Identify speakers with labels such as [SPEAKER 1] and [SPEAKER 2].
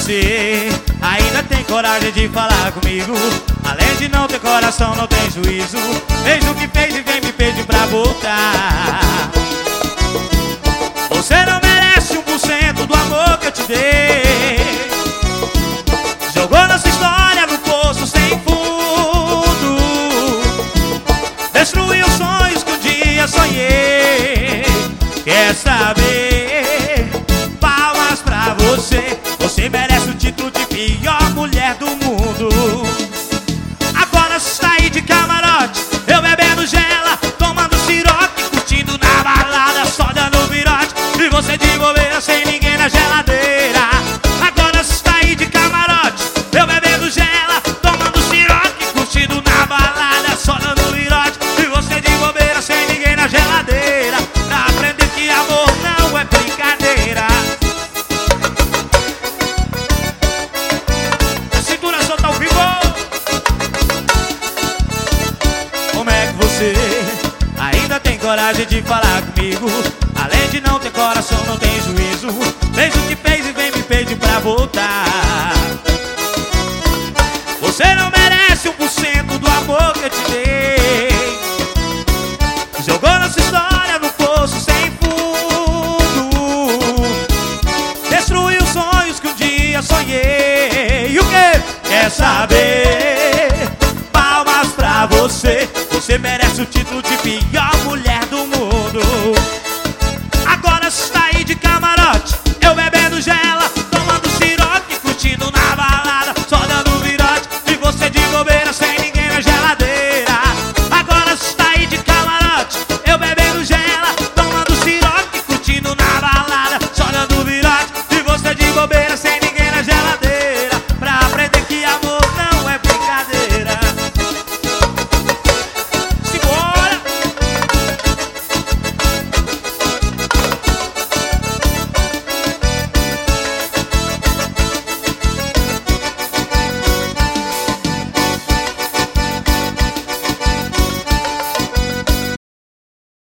[SPEAKER 1] você ainda tem coragem de falar comigo? Além de não ter coração, não tem juízo. Fez o que fez e vem me pedir pra voltar. Você não merece 1% do amor que eu te dei. Jogou nossa história no poço sem fundo. Destruiu sonhos que um dia sonhei. Quer saber? Palmas pra você. Você merece o título de pior mulher do mundo. Agora saí de camarote, eu bebendo gela, tomando siroque, curtindo na balada, só dando virote. E você de bobeira sem ninguém na geladeira. Agora saí de camarote, eu bebendo gela, tomando siroque, curtindo na balada, só dando virote. E você de bobeira sem ninguém na geladeira. Pra aprender que amor não é brincadeira. A cintura solta ao vivo. Como é que você ainda tem coragem de falar comigo? Além de não ter coração, não tem juízo. Fez o que fez e vem me pedir pra voltar. Você não merece 1% do amor que eu te dei. Jogou nossa história no poço sem fundo. Destruiu sonhos que um dia sonhei. E o que? Quer saber?